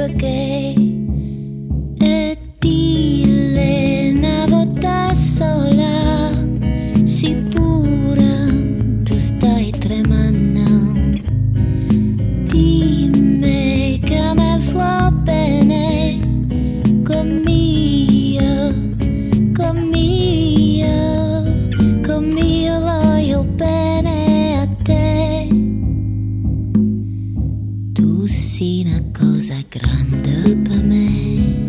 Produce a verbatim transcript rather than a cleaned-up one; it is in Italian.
che e dille una volta sola, si pura tu stai tremando, dimmi che me fa bene con mio, con mio, con mio voglio bene a te. Tu sei una cosa grande per me.